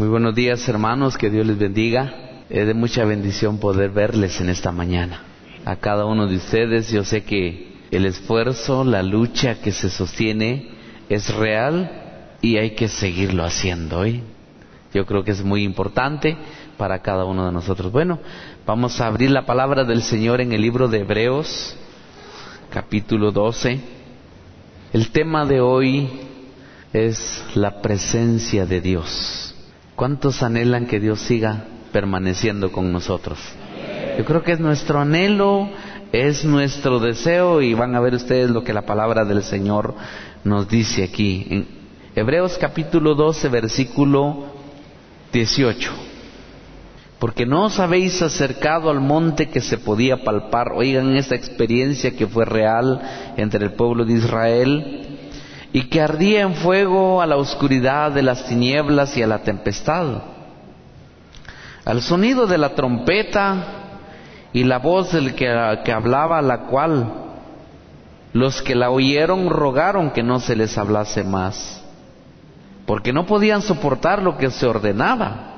Muy buenos días, hermanos, que Dios les bendiga. Es de mucha bendición poder verles en esta mañana. A cada uno de ustedes, yo sé que el esfuerzo, la lucha que se sostiene es real y hay que seguirlo haciendo hoy. Yo creo que es muy importante para cada uno de nosotros. Bueno, vamos a abrir la palabra del Señor en el libro de Hebreos, capítulo 12. El tema de hoy es la presencia de Dios. ¿Cuántos anhelan que Dios siga permaneciendo con nosotros? Yo creo que es nuestro anhelo, es nuestro deseo, y van a ver ustedes lo que la palabra del Señor nos dice aquí. En Hebreos capítulo 12, versículo 18. Porque no os habéis acercado al monte que se podía palpar. Oigan esta experiencia que fue real entre el pueblo de Israel y que ardía en fuego a la oscuridad de las tinieblas y a la tempestad. Al sonido de la trompeta y la voz del que hablaba, la cual los que la oyeron rogaron que no se les hablase más, porque no podían soportar lo que se ordenaba.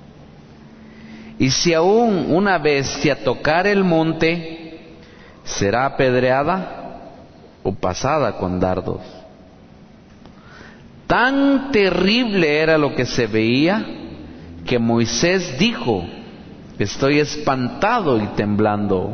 Y si aún una bestia tocar el monte, será apedreada o pasada con dardos. Tan terrible era lo que se veía que Moisés dijo: estoy espantado y temblando.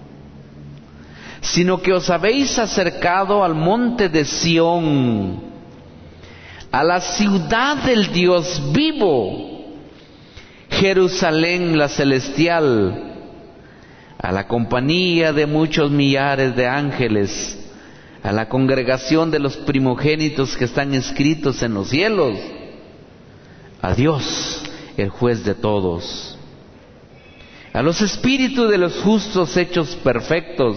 Sino que os habéis acercado al monte de Sión, a la ciudad del Dios vivo, Jerusalén la celestial, a la compañía de muchos millares de ángeles, a la congregación de los primogénitos que están escritos en los cielos, a Dios, el juez de todos, a los espíritus de los justos hechos perfectos,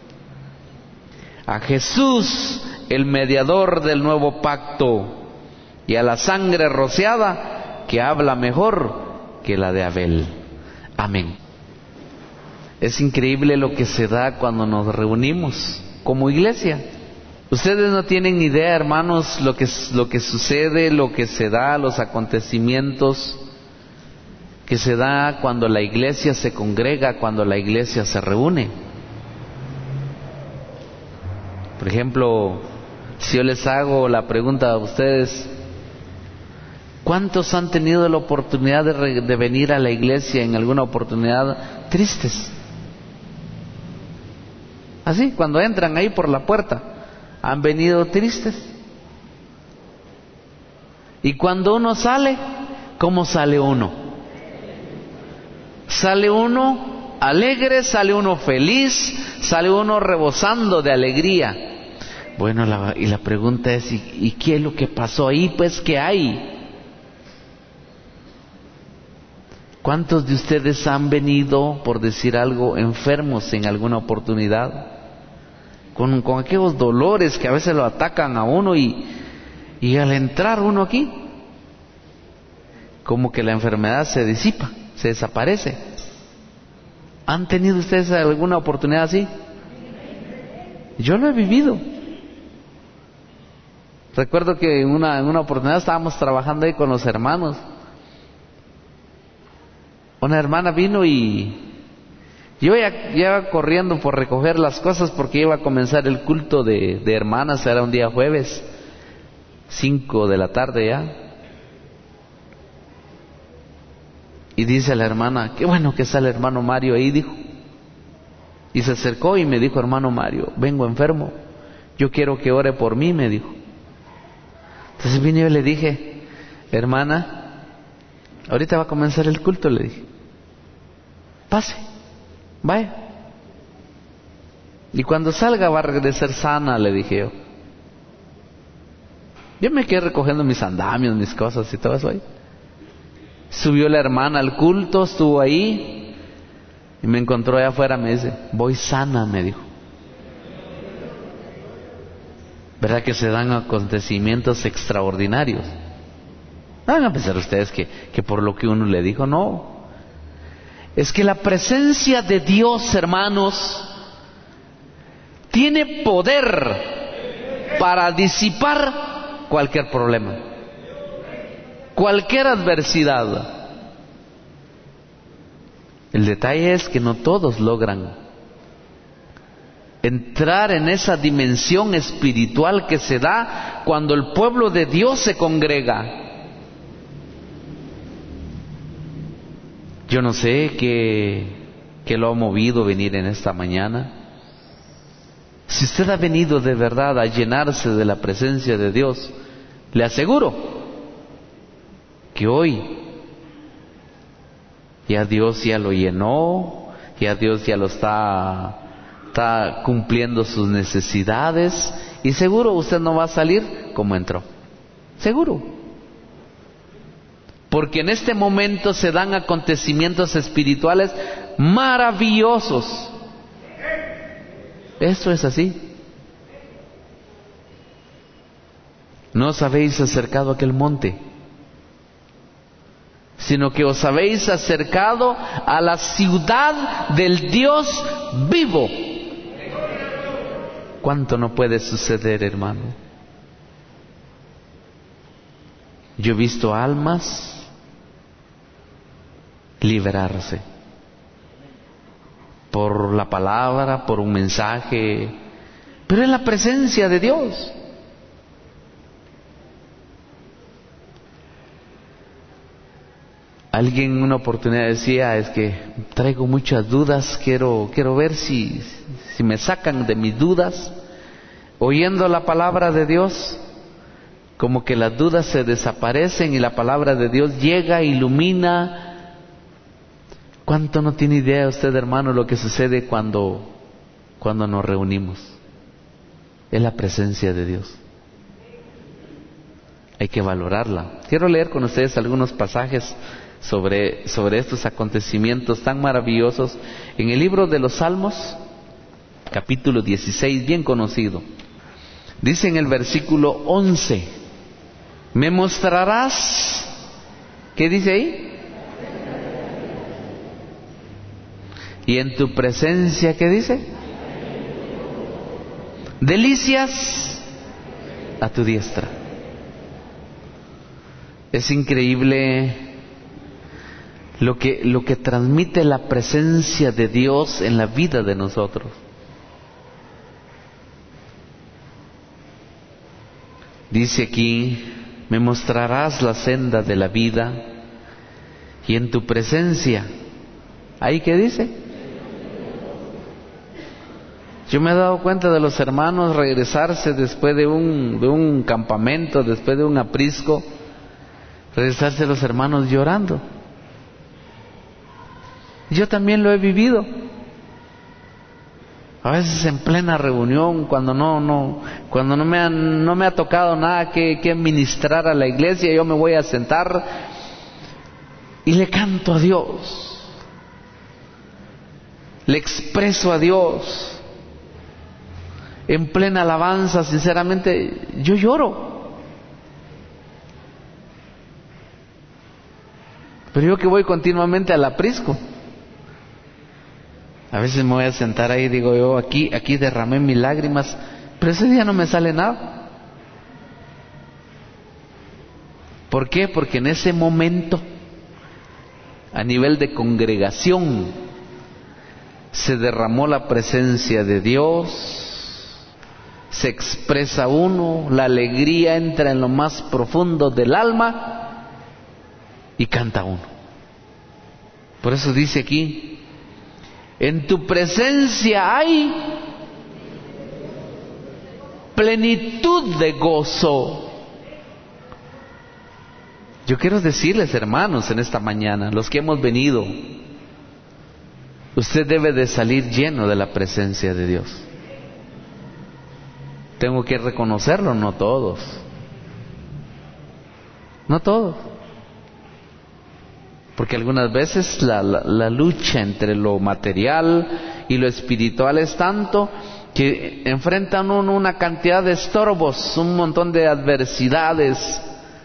a Jesús, el mediador del nuevo pacto, y a la sangre rociada que habla mejor que la de Abel. Amén. Es increíble lo que se da cuando nos reunimos como iglesia. Ustedes no tienen idea, hermanos, lo que sucede, lo que se da, los acontecimientos que se da cuando la iglesia se congrega, cuando la iglesia se reúne. Por ejemplo, si yo les hago la pregunta a ustedes: ¿cuántos han tenido la oportunidad de venir a la iglesia en alguna oportunidad tristes? Así, cuando entran ahí por la puerta, han venido tristes. Y cuando uno sale, ¿cómo sale uno? Sale uno alegre, sale uno feliz, sale uno rebosando de alegría. Bueno, la pregunta es: ¿y qué es lo que pasó ahí? Pues, ¿qué hay? ¿Cuántos de ustedes han venido, por decir algo, enfermos en alguna oportunidad? Con aquellos dolores que a veces lo atacan a uno y al entrar uno aquí, como que la enfermedad se disipa, se desaparece. ¿Han tenido ustedes alguna oportunidad así? Yo lo he vivido. Recuerdo que en una oportunidad estábamos trabajando ahí con los hermanos. Una hermana vino y yo ya iba corriendo por recoger las cosas porque iba a comenzar el culto de hermanas. Era un día jueves, 5 de la tarde ya. Y dice la hermana: qué bueno que está el hermano Mario ahí, dijo. Y se acercó y me dijo: hermano Mario, vengo enfermo, yo quiero que ore por mí, me dijo. Entonces vine yo y le dije: hermana, ahorita va a comenzar el culto, le dije, pase, vaya, y cuando salga va a regresar sana, le dije yo. Yo me quedé recogiendo mis andamios, mis cosas y todo eso ahí. Subió la hermana al culto, estuvo ahí y me encontró allá afuera. Me dice: voy sana, me dijo. ¿Verdad que se dan acontecimientos extraordinarios? No van a pensar ustedes que por lo que uno le dijo. No, es que la presencia de Dios, hermanos, tiene poder para disipar cualquier problema. cualquier adversidad. El detalle es que no todos logran entrar en esa dimensión espiritual que se da cuando el pueblo de Dios se congrega. Yo no sé qué lo ha movido venir en esta mañana. Si usted ha venido de verdad a llenarse de la presencia de Dios, le aseguro que hoy ya Dios ya lo llenó, ya Dios ya lo está cumpliendo sus necesidades, y seguro usted no va a salir como entró. Seguro. Porque en este momento se dan acontecimientos espirituales maravillosos. Esto es así. No os habéis acercado a aquel monte, sino que os habéis acercado a la ciudad del Dios vivo. ¿Cuánto no puede suceder, hermano? Yo he visto almas liberarse por la palabra, por un mensaje, pero en la presencia de Dios. Alguien en una oportunidad decía, es que traigo muchas dudas, quiero ver si me sacan de mis dudas. Oyendo la palabra de Dios, como que las dudas se desaparecen y la palabra de Dios llega, ilumina. ¿Cuánto no tiene idea usted, hermano, lo que sucede cuando nos reunimos? Es la presencia de Dios. Hay que valorarla. Quiero leer con ustedes algunos pasajes sobre estos acontecimientos tan maravillosos en el libro de los Salmos, capítulo 16, bien conocido. Dice en el versículo 11: me mostrarás, ¿qué dice ahí? Y en tu presencia, ¿qué dice? Delicias a tu diestra. Es increíble lo que transmite la presencia de Dios en la vida de nosotros. Dice aquí: me mostrarás la senda de la vida, y en tu presencia, ¿ahí qué dice? Yo me he dado cuenta de los hermanos regresarse después de un campamento, después de un aprisco, regresarse los hermanos llorando. Yo también lo he vivido. A veces en plena reunión, cuando no me ha tocado nada que ministrar a la iglesia, yo me voy a sentar y le canto a Dios, le expreso a Dios. En plena alabanza, sinceramente, yo lloro. Pero yo que voy continuamente al aprisco, a veces me voy a sentar ahí y digo yo, aquí derramé mis lágrimas, pero ese día no me sale nada. ¿Por qué? Porque en ese momento, a nivel de congregación, se derramó la presencia de Dios, se expresa uno, la alegría entra en lo más profundo del alma y canta uno. Por eso dice aquí: en tu presencia hay plenitud de gozo. Yo quiero decirles, hermanos, en esta mañana, los que hemos venido, usted debe de salir lleno de la presencia de Dios. Tengo que reconocerlo, no todos. No todos. Porque algunas veces la lucha entre lo material y lo espiritual es tanto que enfrentan uno una cantidad de estorbos, un montón de adversidades.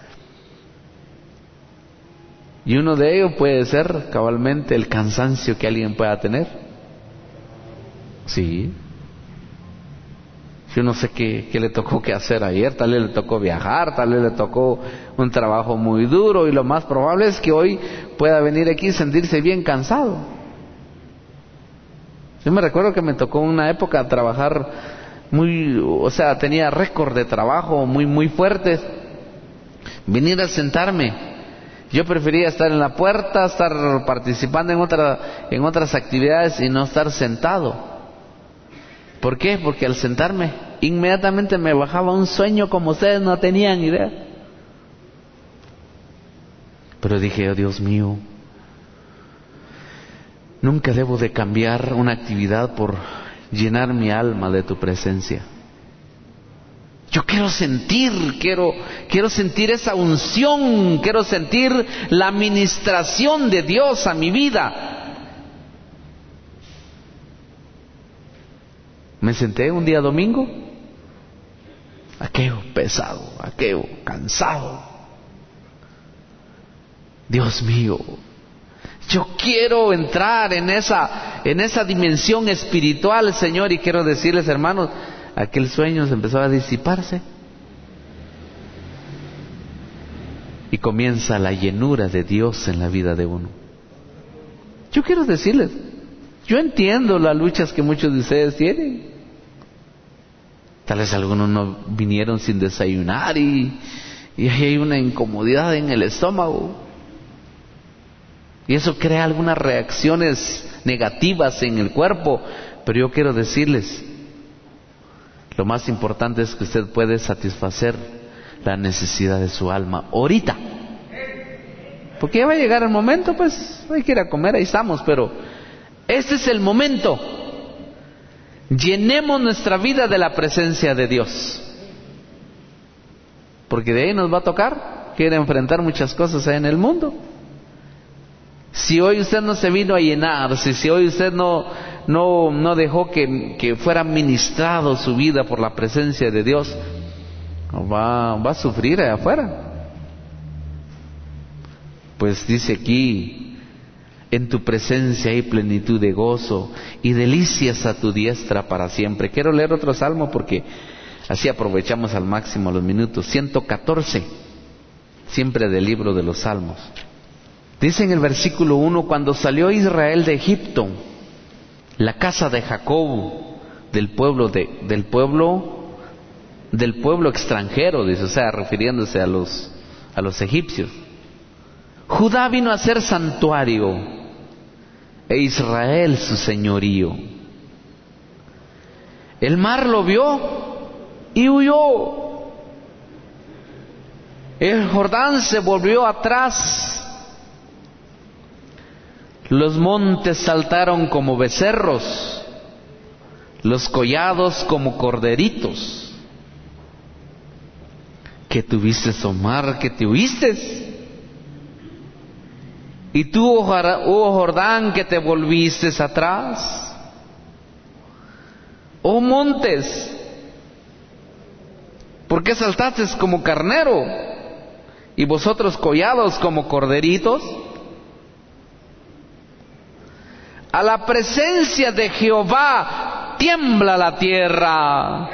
Y uno de ellos puede ser cabalmente el cansancio que alguien pueda tener. Sí. Yo no sé qué le tocó que hacer ayer, tal vez le tocó viajar, tal vez le tocó un trabajo muy duro, y lo más probable es que hoy pueda venir aquí y sentirse bien cansado. Yo me recuerdo que me tocó una época trabajar tenía récord de trabajo muy fuertes. Venir a sentarme, yo prefería estar en la puerta, estar participando en otras actividades y no estar sentado. ¿Por qué? Porque al sentarme, inmediatamente me bajaba un sueño como ustedes no tenían idea. Pero dije, oh Dios mío, nunca debo de cambiar una actividad por llenar mi alma de tu presencia. Yo quiero sentir esa unción, quiero sentir la administración de Dios a mi vida. Me senté un día domingo, aquello pesado, aquello cansado. Dios mío, yo quiero entrar en esa dimensión espiritual, Señor, y quiero decirles, hermanos, aquel sueño se empezó a disiparse y comienza la llenura de Dios en la vida de uno. Yo quiero decirles, yo entiendo las luchas que muchos de ustedes tienen. Tal vez algunos no vinieron sin desayunar y hay una incomodidad en el estómago. Y eso crea algunas reacciones negativas en el cuerpo. Pero yo quiero decirles, lo más importante es que usted puede satisfacer la necesidad de su alma ahorita. Porque ya va a llegar el momento, pues hay que ir a comer, ahí estamos. Pero este es el momento. Llenemos nuestra vida de la presencia de Dios, porque de ahí nos va a tocar que ir a enfrentar muchas cosas en el mundo. Si hoy usted no se vino a llenar, si hoy usted no dejó que fuera ministrado su vida por la presencia de Dios, va a sufrir allá afuera. Pues dice aquí, en tu presencia hay plenitud de gozo y delicias a tu diestra para siempre. Quiero leer otro salmo porque así aprovechamos al máximo los minutos. 114, siempre del libro de los Salmos. Dice en el versículo 1, cuando salió Israel de Egipto, la casa de Jacob, del pueblo extranjero, dice, o sea, refiriéndose a los egipcios. Judá vino a ser santuario, e Israel su señorío. El mar lo vio y huyó. El Jordán se volvió atrás. Los montes saltaron como becerros, los collados como corderitos. ¿Qué tuviste, oh mar, que te huiste? Y tú, oh Jordán, que te volviste atrás. Oh montes, ¿por qué saltaste como carnero? Y vosotros collados como corderitos. A la presencia de Jehová tiembla la tierra.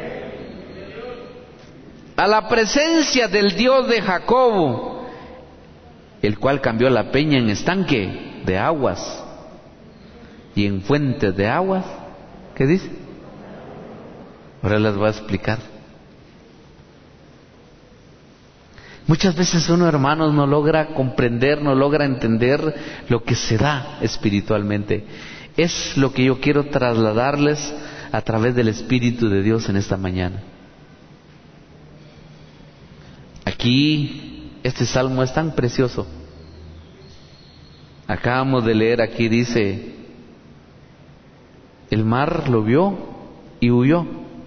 A la presencia del Dios de Jacob, el cual cambió la peña en estanque de aguas y en fuentes de aguas. ¿Qué dice? Ahora les voy a explicar. Muchas veces uno, hermanos, no logra comprender, no logra entender lo que se da espiritualmente. Es lo que yo quiero trasladarles a través del Espíritu de Dios en esta mañana. Aquí, este salmo es tan precioso. Acabamos de leer, aquí dice, el mar lo vio y huyó.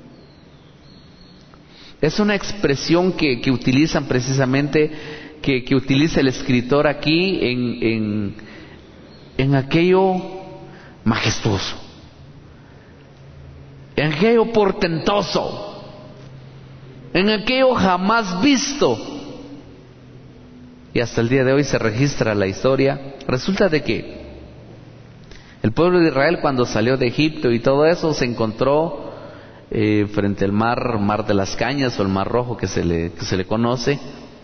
Es una expresión que utilizan precisamente, que utiliza el escritor aquí en aquello majestuoso, en aquello portentoso, en aquello jamás visto. Y hasta el día de hoy se registra la historia. Resulta de que el pueblo de Israel, cuando salió de Egipto y todo eso, se encontró frente al mar de las Cañas o el Mar Rojo que se le conoce.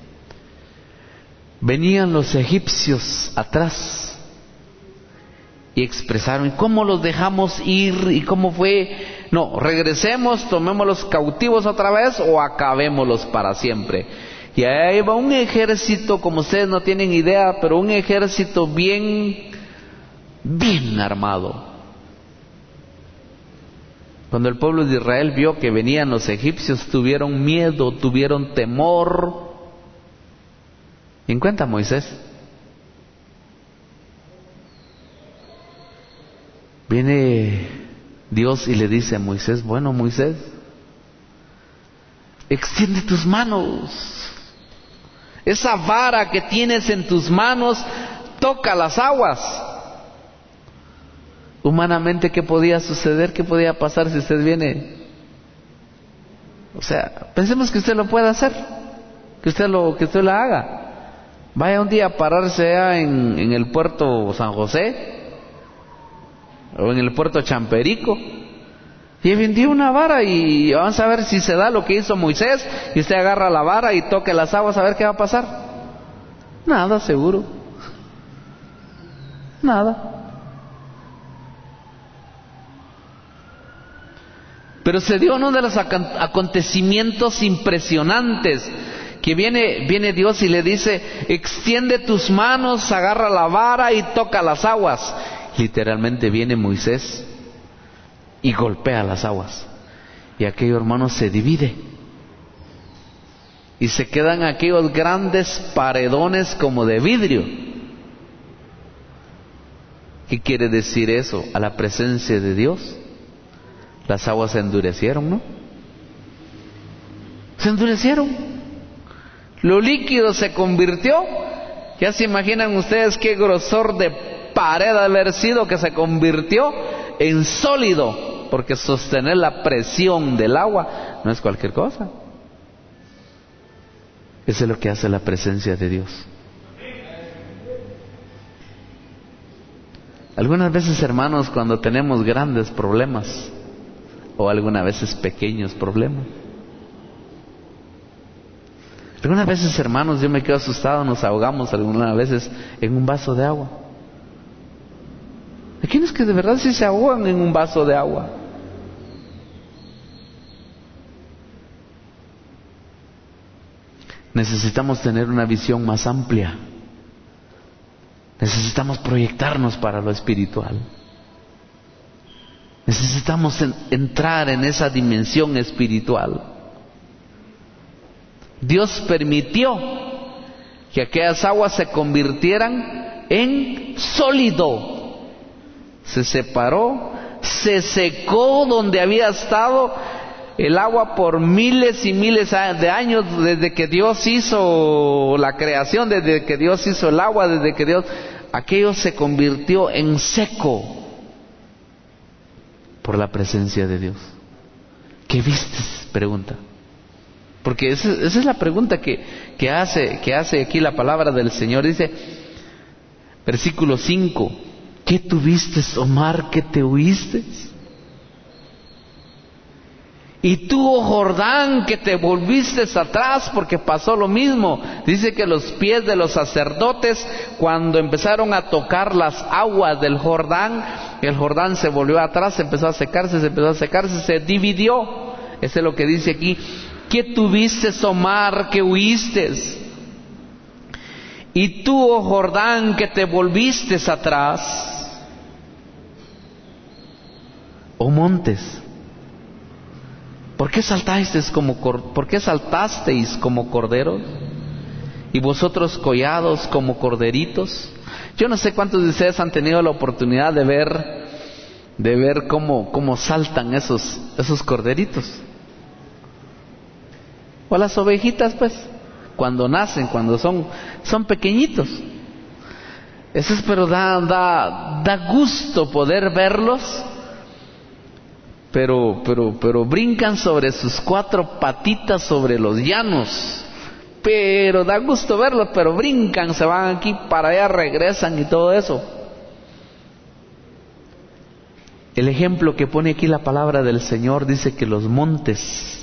Venían los egipcios atrás y expresaron: ¿cómo los dejamos ir? ¿Y cómo fue? No, regresemos, tomémoslos cautivos otra vez o acabémoslos para siempre. Y ahí va un ejército, como ustedes no tienen idea, pero un ejército bien armado. Cuando el pueblo de Israel vio que venían los egipcios, tuvieron miedo, tuvieron temor. ¿Y en cuenta Moisés? Viene Dios y le dice a Moisés: bueno, Moisés, extiende tus manos. Esa vara que tienes en tus manos toca las aguas. Humanamente, ¿qué podía suceder? ¿Qué podía pasar si usted viene? O sea, pensemos que usted lo puede hacer, que usted lo haga. Vaya un día a pararse allá en el puerto San José o en el puerto Champerico y vendió una vara y vamos a ver si se da lo que hizo Moisés, y usted agarra la vara y toque las aguas, a ver qué va a pasar. Nada, seguro. Nada. Pero se dio uno de los acontecimientos impresionantes, que viene Dios y le dice: extiende tus manos, agarra la vara y toca las aguas. Literalmente viene Moisés y golpea las aguas, y aquello, hermanos, se divide y se quedan aquellos grandes paredones como de vidrio. ¿Qué quiere decir eso? A la presencia de Dios las aguas se endurecieron, ¿no? Se endurecieron. Lo líquido se convirtió. Ya se imaginan ustedes qué grosor de pared ha haber sido, que se convirtió en sólido, porque sostener la presión del agua no es cualquier cosa. Eso es lo que hace la presencia de Dios. Algunas veces, hermanos, cuando tenemos grandes problemas, o algunas veces pequeños problemas, algunas veces, hermanos, yo me quedo asustado, nos ahogamos algunas veces en un vaso de agua. Hay quienes que de verdad sí se ahogan en un vaso de agua. Necesitamos tener una visión más amplia. Necesitamos proyectarnos para lo espiritual. Necesitamos entrar en esa dimensión espiritual. Dios permitió que aquellas aguas se convirtieran en sólido. Se separó, se secó donde había estado el agua por miles y miles de años, desde que Dios hizo la creación, desde que Dios hizo el agua, desde que Dios... aquello se convirtió en seco por la presencia de Dios. ¿Qué vistes? Pregunta. Porque esa es la pregunta que hace aquí la palabra del Señor. Dice, versículo 5, ¿qué tuviste, oh mar, que te huiste? Y tú, oh Jordán, que te volviste atrás, porque pasó lo mismo. Dice que los pies de los sacerdotes, cuando empezaron a tocar las aguas del Jordán, el Jordán se volvió atrás, se empezó a secarse, se dividió. Eso es lo que dice aquí. ¿Qué tuviste, oh mar, que huiste? Y tú, oh Jordán, que te volviste atrás. Oh montes, ¿por qué saltasteis como corderos? Y vosotros collados como corderitos. Yo no sé cuántos de ustedes han tenido la oportunidad de ver cómo saltan esos corderitos. O las ovejitas, pues, cuando nacen, cuando son pequeñitos. Eso es, pero da gusto poder verlos. Pero brincan sobre sus 4 patitas sobre los llanos. Pero da gusto verlos, pero brincan, se van aquí para allá, regresan y todo eso. El ejemplo que pone aquí la palabra del Señor dice que los montes,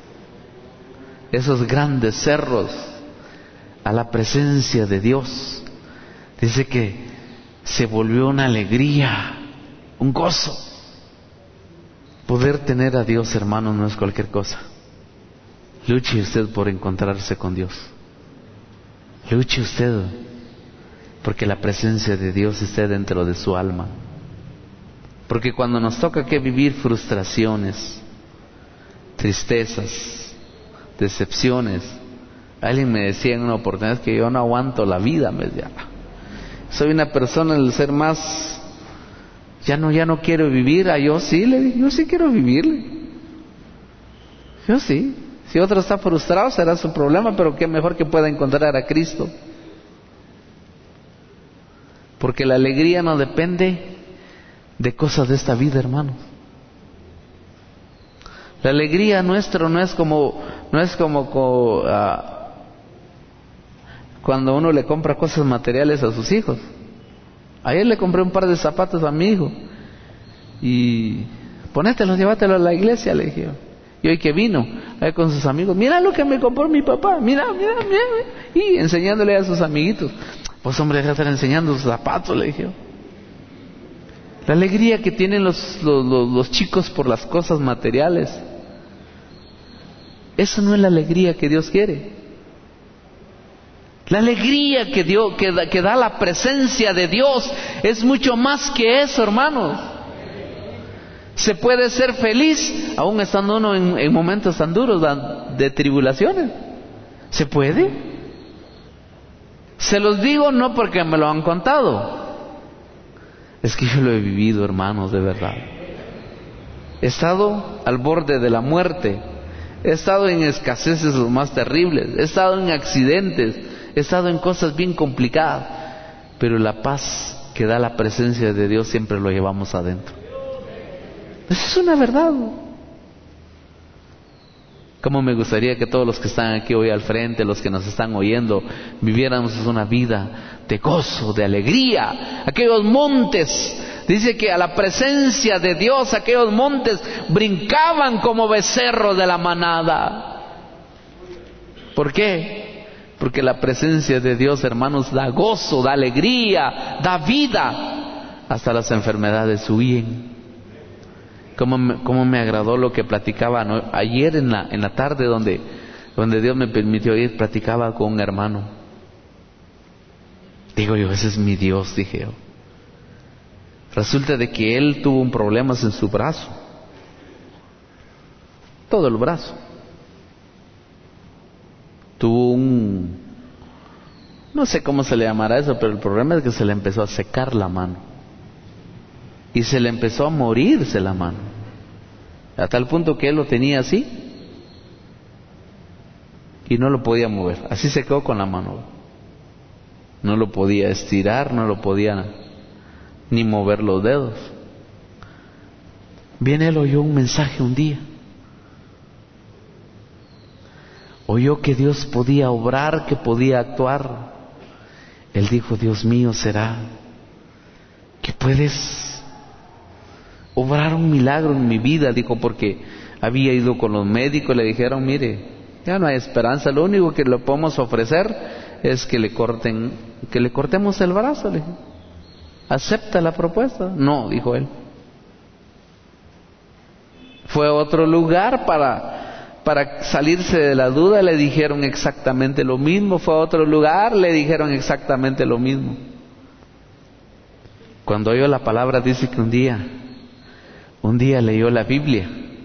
esos grandes cerros, a la presencia de Dios, dice que se volvió una alegría, un gozo. Poder tener a Dios, hermanos, no es cualquier cosa. Luche usted por encontrarse con Dios. Luche usted porque la presencia de Dios esté dentro de su alma. Porque cuando nos toca que vivir frustraciones, tristezas, decepciones, alguien me decía en una oportunidad que yo no aguanto la vida, me decía. Soy una persona, el ser más, ya no quiero vivir. Yo sí, le dije, yo sí quiero vivir. Yo sí. Si otro está frustrado será su problema, pero qué mejor que pueda encontrar a Cristo. Porque la alegría no depende de cosas de esta vida, hermanos. La alegría nuestra no es como cuando uno le compra cosas materiales a sus hijos. Ayer le compré un par de zapatos a mi hijo y ponételos, llévatelos a la iglesia, le dije. Y hoy que vino ahí con sus amigos, mira lo que me compró mi papá, mira, y enseñándole a sus amiguitos. Pues hombre, deja de estar enseñando sus zapatos, le dije. La alegría que tienen los chicos por las cosas materiales, esa no es la alegría que Dios quiere. La alegría que da la presencia de Dios es mucho más que eso, hermanos. Se puede ser feliz aún estando uno en momentos tan duros de tribulaciones. ¿Se puede? Se los digo no porque me lo han contado. Es que yo lo he vivido, hermanos, de verdad. He estado al borde de la muerte. He estado en escaseces los más terribles. He estado en accidentes. He estado en cosas bien complicadas. Pero la paz que da la presencia de Dios siempre lo llevamos adentro. Eso es una verdad. Cómo me gustaría que todos los que están aquí hoy al frente, los que nos están oyendo, viviéramos una vida de gozo, de alegría. Aquellos montes, dice que a la presencia de Dios, aquellos montes brincaban como becerros de la manada. ¿Por qué? Porque la presencia de Dios, hermanos, da gozo, da alegría, da vida. Hasta las enfermedades huyen. Cómo me agradó lo que platicaba, ¿no? Ayer en la tarde donde Dios me permitió ir, platicaba con un hermano. Digo yo, ese es mi Dios, dije yo. Resulta de que él tuvo un problema en su brazo. Todo el brazo. Tuvo no sé cómo se le llamará eso, pero el problema es que se le empezó a secar la mano. Y se le empezó a morirse la mano. A tal punto que él lo tenía así. Y no lo podía mover. Así se quedó con la mano. No lo podía estirar, no lo podía ni mover los dedos. Bien, él oyó un mensaje un día. Oyó que Dios podía obrar, que podía actuar. Él dijo, Dios mío, ¿será que puedes obrar un milagro en mi vida? Dijo, porque había ido con los médicos, le dijeron, mire, ya no hay esperanza, lo único que le podemos ofrecer es que le cortemos el brazo. Le dije, ¿acepta la propuesta? No, dijo él. Fue a otro lugar para salirse de la duda, le dijeron exactamente lo mismo. Fue a otro lugar, le dijeron exactamente lo mismo. Cuando oyó la palabra, dice que un día leyó la Biblia.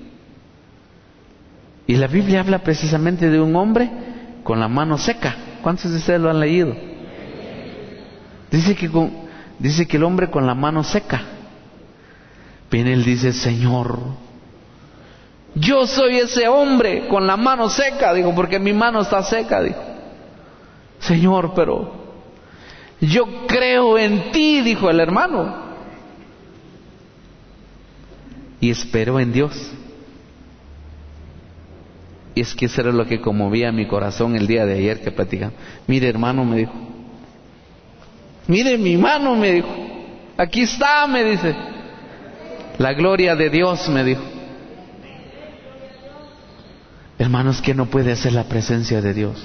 Y la Biblia habla precisamente de un hombre con la mano seca. ¿Cuántos de ustedes lo han leído? Dice que el hombre con la mano seca. Viene él, dice, Señor, yo soy ese hombre con la mano seca, digo, porque mi mano está seca, dijo. Señor, pero yo creo en ti, dijo el hermano. Y esperó en Dios. Y es que eso era lo que conmovía mi corazón el día de ayer que platicamos. Mire, hermano, me dijo. Mire mi mano, me dijo. Aquí está, me dice. La gloria de Dios, me dijo. Hermanos, ¿qué no puede hacer la presencia de Dios?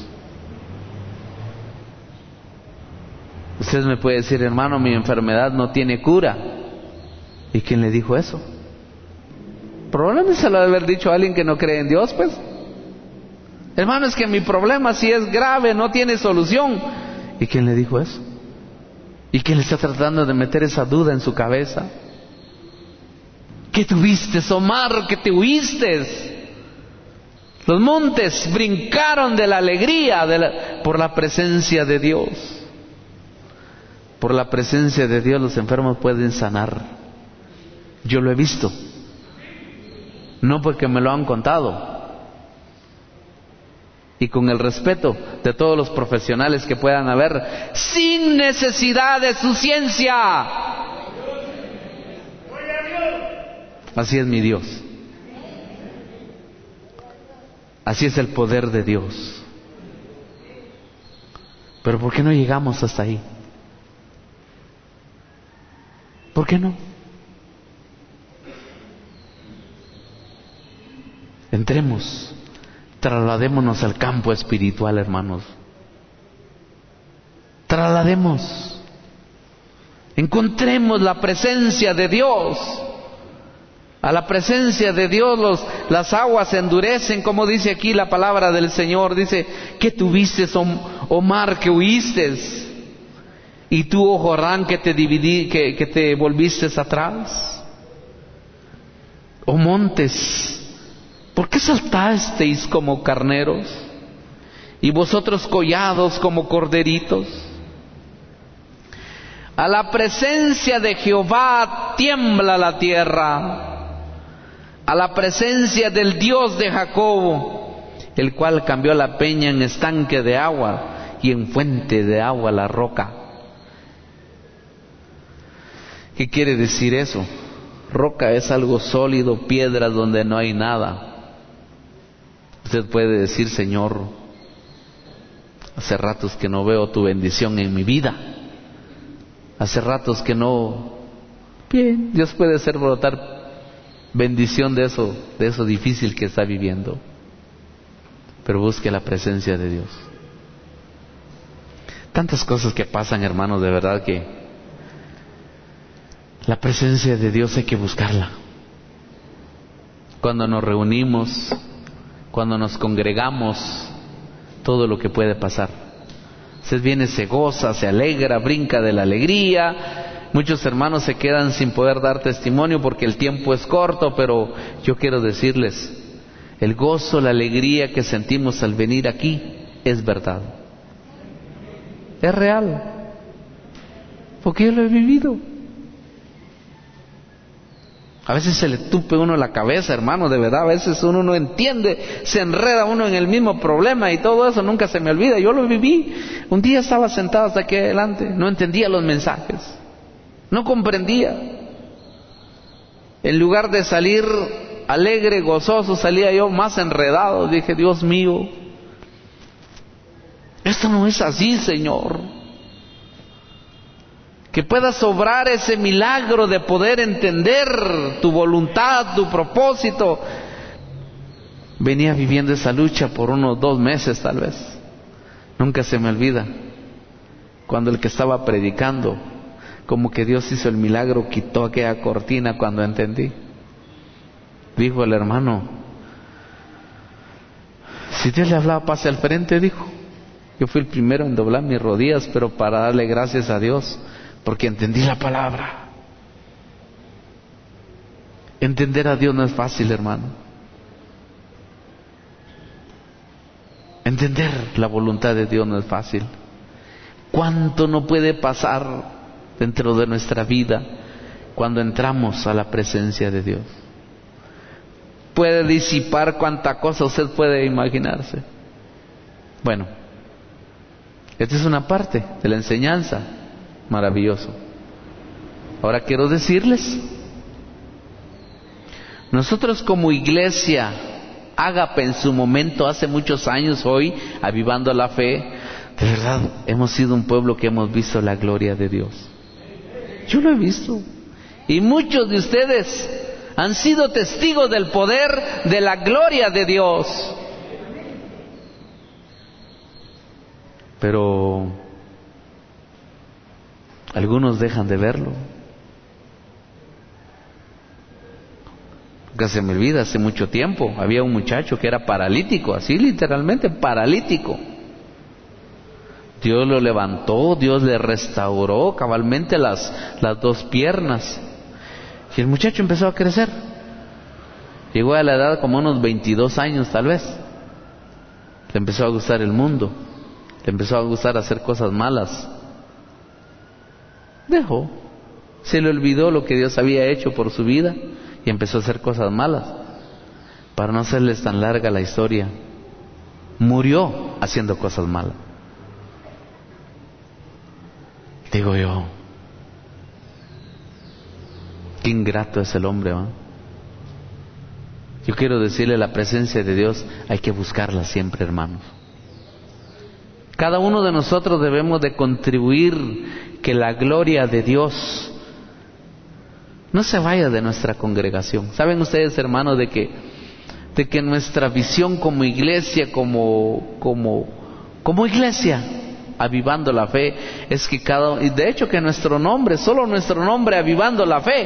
Usted me puede decir, hermano, mi enfermedad no tiene cura. ¿Y quién le dijo eso? Probablemente se lo debe haber dicho a alguien que no cree en Dios, pues. Hermano, es que mi problema si es grave, no tiene solución. ¿Y quién le dijo eso? ¿Y quién le está tratando de meter esa duda en su cabeza? ¿Qué tuviste, Omar? ¿Qué te huiste? Los montes brincaron de la alegría por la presencia de Dios. Por la presencia de Dios los enfermos pueden sanar. Yo lo he visto. No porque me lo han contado. Y con el respeto de todos los profesionales que puedan haber, sin necesidad de su ciencia. Así es mi Dios. Así es el poder de Dios. Pero ¿por qué no llegamos hasta ahí? ¿Por qué no? Entremos, trasladémonos al campo espiritual, hermanos. Traslademos. Encontremos la presencia de Dios. A la presencia de Dios las aguas se endurecen, como dice aquí la palabra del Señor. Dice, ¿qué tuviste, oh mar, que huiste? Y tú, oh Jordán, que te volviste atrás. Oh montes, ¿por qué saltasteis como carneros? Y vosotros collados como corderitos. A la presencia de Jehová tiembla la tierra. A la presencia del Dios de Jacob, el cual cambió la peña en estanque de agua y en fuente de agua la roca. ¿Qué quiere decir eso? Roca es algo sólido, piedras donde no hay nada. Usted puede decir, Señor, hace ratos que no veo tu bendición en mi vida. Hace ratos que no. Bien, Dios puede hacer brotar bendición de eso difícil que está viviendo. Pero busque la presencia de Dios. Tantas cosas que pasan, hermanos, de verdad que la presencia de Dios hay que buscarla. Cuando nos reunimos, cuando nos congregamos, todo lo que puede pasar. Usted viene, se goza, se alegra, brinca de la alegría. Muchos hermanos se quedan sin poder dar testimonio porque el tiempo es corto, pero yo quiero decirles, el gozo, la alegría que sentimos al venir aquí es verdad. Es real. Porque yo lo he vivido. A veces se le tupe uno la cabeza, hermano, de verdad. A veces uno no entiende, se enreda uno en el mismo problema y todo eso nunca se me olvida. Yo lo viví. Un día estaba sentado hasta aquí adelante, no entendía los mensajes. No comprendía. En lugar de salir alegre, gozoso, salía yo más enredado. Dije, Dios mío, esto no es así, Señor. Que pueda sobrar ese milagro de poder entender tu voluntad, tu propósito. Venía viviendo esa lucha por unos 2 meses tal vez. Nunca se me olvida cuando el que estaba predicando, como que Dios hizo el milagro, quitó aquella cortina cuando entendí. Dijo el hermano, si Dios le hablaba, pase al frente, dijo. Yo fui el primero en doblar mis rodillas, pero para darle gracias a Dios, porque entendí la palabra. Entender a Dios no es fácil, hermano. Entender la voluntad de Dios no es fácil. ¿Cuánto no puede pasar dentro de nuestra vida cuando entramos a la presencia de Dios? Puede disipar cuánta cosa usted puede imaginarse. Bueno, esta es una parte de la enseñanza. Maravilloso. Ahora quiero decirles, nosotros como iglesia Ágape en su momento, hace muchos años, hoy Avivando la Fe, de verdad hemos sido un pueblo que hemos visto la gloria de Dios. Yo lo he visto. Y muchos de ustedes han sido testigos del poder de la gloria de Dios. Pero algunos dejan de verlo. Que se me olvida, hace mucho tiempo había un muchacho que era paralítico, así literalmente paralítico. Dios lo levantó, Dios le restauró cabalmente las dos piernas. Y el muchacho empezó a crecer. Llegó a la edad como unos 22 años tal vez. Le empezó a gustar el mundo. Le empezó a gustar hacer cosas malas. Dejó. Se le olvidó lo que Dios había hecho por su vida y empezó a hacer cosas malas. Para no hacerles tan larga la historia, murió haciendo cosas malas. Digo yo, qué ingrato es el hombre, ¿no? Yo quiero decirle, la presencia de Dios hay que buscarla siempre, hermanos. Cada uno de nosotros debemos de contribuir que la gloria de Dios no se vaya de nuestra congregación. ¿Saben ustedes, hermanos, de que nuestra visión como iglesia, como iglesia, avivando la fe, es que y de hecho que nuestro nombre, solo nuestro nombre, avivando la fe,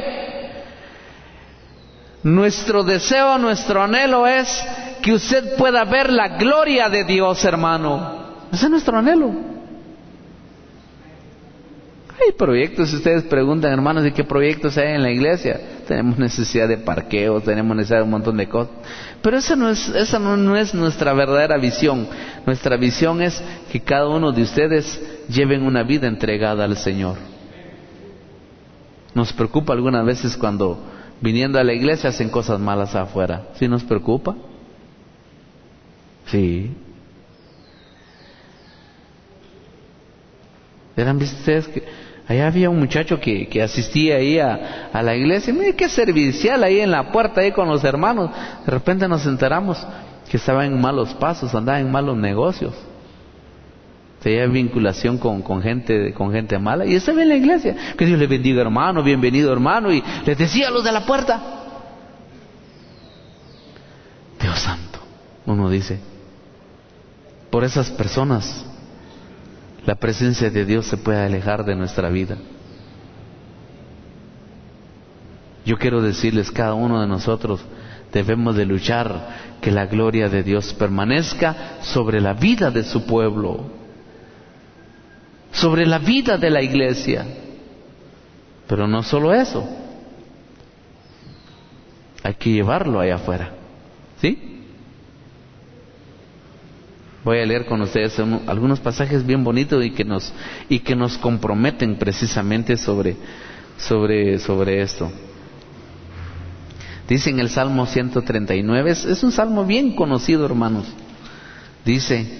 nuestro deseo, nuestro anhelo es que usted pueda ver la gloria de Dios, hermano. Ese es nuestro anhelo. Hay proyectos, si ustedes preguntan, hermanos, ¿de qué proyectos hay en la iglesia? Tenemos necesidad de parqueos, tenemos necesidad de un montón de cosas. Pero esa no es nuestra verdadera visión. Nuestra visión es que cada uno de ustedes lleven una vida entregada al Señor. Nos preocupa algunas veces cuando viniendo a la iglesia hacen cosas malas afuera. ¿Sí nos preocupa? Sí. ¿Han visto ustedes que allá había un muchacho que asistía ahí a la iglesia? Mire qué servicial ahí en la puerta, ahí con los hermanos. De repente nos enteramos que estaba en malos pasos, andaba en malos negocios. Tenía vinculación con gente mala. Y estaba en la iglesia. Que Dios le bendiga, hermano, bienvenido, hermano. Y les decía a los de la puerta. Dios santo, uno dice, por esas personas la presencia de Dios se puede alejar de nuestra vida. Yo quiero decirles, cada uno de nosotros debemos de luchar que la gloria de Dios permanezca sobre la vida de su pueblo, sobre la vida de la iglesia. Pero no solo eso, hay que llevarlo allá afuera, ¿sí? Voy a leer con ustedes algunos pasajes bien bonitos y que nos comprometen precisamente sobre esto. Dice en el Salmo 139, es un salmo bien conocido, hermanos. Dice: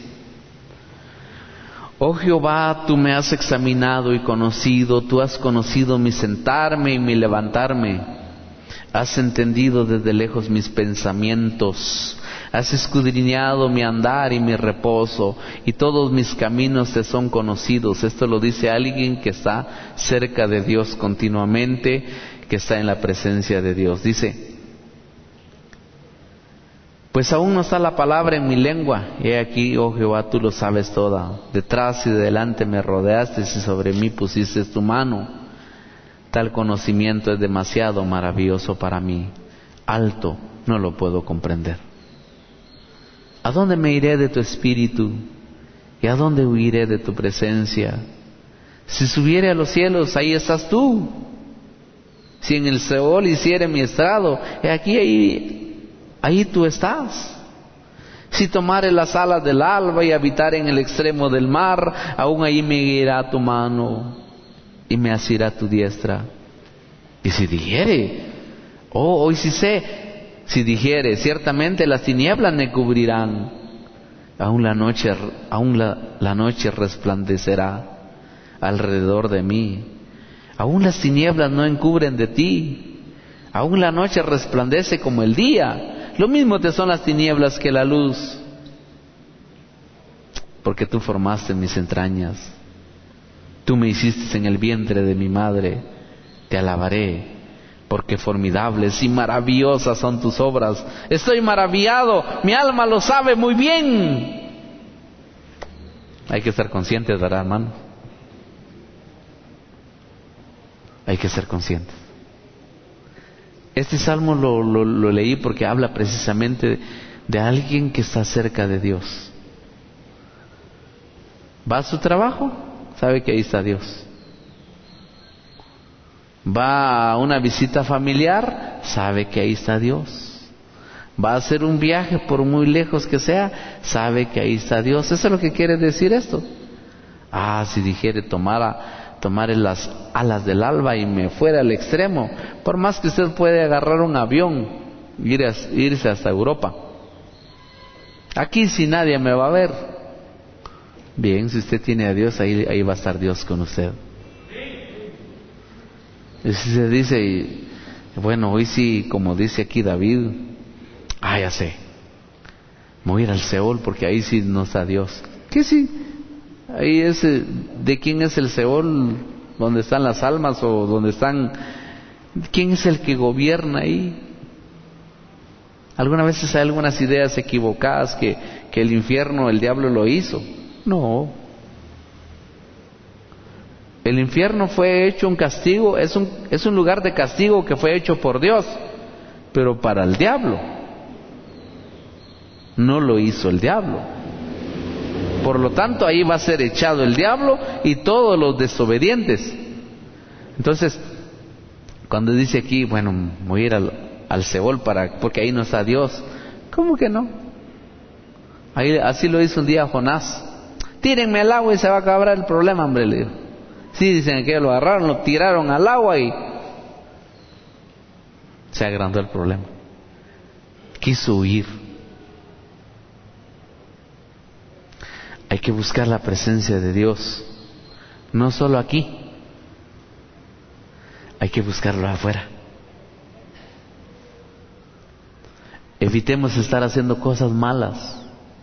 Oh Jehová, tú me has examinado y conocido, tú has conocido mi sentarme y mi levantarme. Has entendido desde lejos mis pensamientos. Has escudriñado mi andar y mi reposo, y todos mis caminos te son conocidos. Esto lo dice alguien que está cerca de Dios continuamente, que está en la presencia de Dios. Dice: Pues aún no está la palabra en mi lengua. He aquí, oh Jehová, tú lo sabes toda. Detrás y delante me rodeaste y sobre mí pusiste tu mano. Tal conocimiento es demasiado maravilloso para mí. Alto, no lo puedo comprender. ¿A dónde me iré de tu espíritu? ¿Y a dónde huiré de tu presencia? Si subiere a los cielos, ahí estás tú. Si en el Seol hiciere mi estrado, he aquí ahí tú estás. Si tomare las alas del alba y habitare en el extremo del mar, aún ahí me guiará tu mano y me asirá tu diestra. Y si dijere, hoy sí sé, si dijere, ciertamente las tinieblas me cubrirán, aún la noche resplandecerá alrededor de mí. Aún las tinieblas no encubren de ti, aún la noche resplandece como el día. Lo mismo te son las tinieblas que la luz, porque tú formaste mis entrañas, tú me hiciste en el vientre de mi madre. Te alabaré, porque formidables y maravillosas son tus obras. Estoy maravillado, mi alma lo sabe muy bien. Hay que ser conscientes, ¿verdad, hermano? Hay que ser conscientes. Este salmo lo leí porque habla precisamente de alguien que está cerca de Dios. Va a su trabajo, sabe que ahí está Dios. Va a una visita familiar, sabe que ahí está Dios. Va a hacer un viaje por muy lejos que sea, sabe que ahí está Dios. Eso es lo que quiere decir esto. Si dijere tomar las alas del alba y me fuera al extremo, por más que usted puede agarrar un avión, irse hasta Europa. Aquí si nadie me va a ver. Bien, si usted tiene a Dios, ahí va a estar Dios con usted. Y si se dice, bueno, hoy sí, como dice aquí David, ya sé, me voy a ir al Seol porque ahí sí no está Dios. ¿Qué sí? Ahí es, ¿de quién es el Seol? ¿Dónde están las almas o dónde están? ¿Quién es el que gobierna ahí? Algunas veces hay algunas ideas equivocadas que el infierno, el diablo lo hizo. No. El infierno fue hecho un castigo, es un lugar de castigo que fue hecho por Dios, pero para el diablo. No lo hizo el diablo. Por lo tanto, ahí va a ser echado el diablo y todos los desobedientes. Entonces, cuando dice aquí, bueno, voy a ir al Seol porque ahí no está Dios. ¿Cómo que no? Así lo hizo un día Jonás. Tírenme al agua y se va a acabar el problema, hombre, le dijo. Sí, dicen que lo agarraron, lo tiraron al agua y se agrandó el problema. Quiso huir. Hay que buscar la presencia de Dios, no solo aquí, hay que buscarlo afuera. Evitemos estar haciendo cosas malas,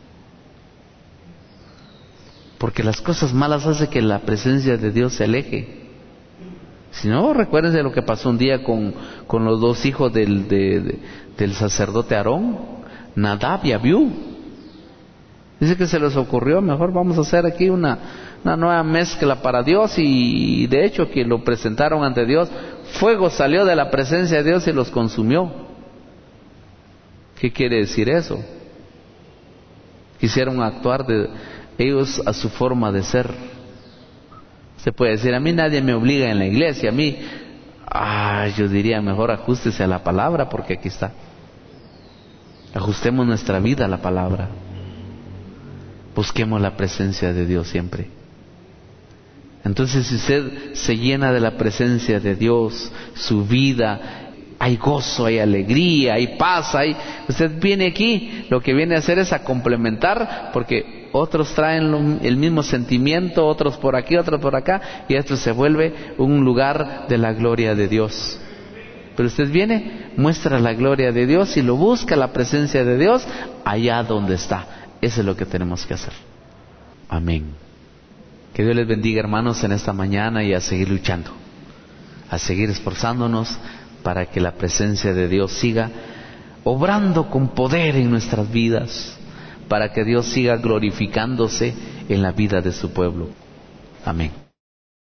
porque las cosas malas hacen que la presencia de Dios se aleje. Si no, recuérdense lo que pasó un día con los dos hijos del sacerdote Aarón, Nadab y Abiú. Dice que se les ocurrió, mejor vamos a hacer aquí una nueva mezcla para Dios, y de hecho que lo presentaron ante Dios, fuego salió de la presencia de Dios y los consumió. ¿Qué quiere decir eso? Quisieron actuar de ellos a su forma de ser. Se puede decir, a mí nadie me obliga en la iglesia, a mí, yo diría mejor ajústese a la palabra, porque aquí está. Ajustemos nuestra vida a la palabra. Busquemos la presencia de Dios siempre. Entonces, si usted se llena de la presencia de Dios, su vida, hay gozo, hay alegría, hay paz, usted viene aquí, lo que viene a hacer es a complementar, porque otros traen el mismo sentimiento, otros por aquí, otros por acá, y esto se vuelve un lugar de la gloria de Dios. Pero usted viene, muestra la gloria de Dios y lo busca, la presencia de Dios, allá donde está. Eso es lo que tenemos que hacer. Amén. Que Dios les bendiga, hermanos, en esta mañana, y a seguir luchando, a seguir esforzándonos para que la presencia de Dios siga obrando con poder en nuestras vidas, para que Dios siga glorificándose en la vida de su pueblo. Amén.